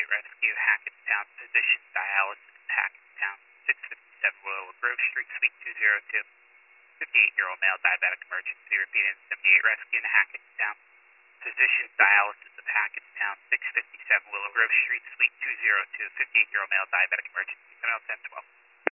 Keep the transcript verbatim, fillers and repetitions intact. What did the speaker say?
Rescue, Hackettstown, physician dialysis, Hackettstown, six fifty-seven Willow Grove Street, Suite two oh two. fifty-eight-year-old male diabetic emergency. Repeating, seventy-eight Rescue in Hackettstown. Physician dialysis of Hackettstown, six fifty-seven Willow Grove Street, Suite two oh two. fifty-eight-year-old male diabetic emergency. seven oh ten twelve.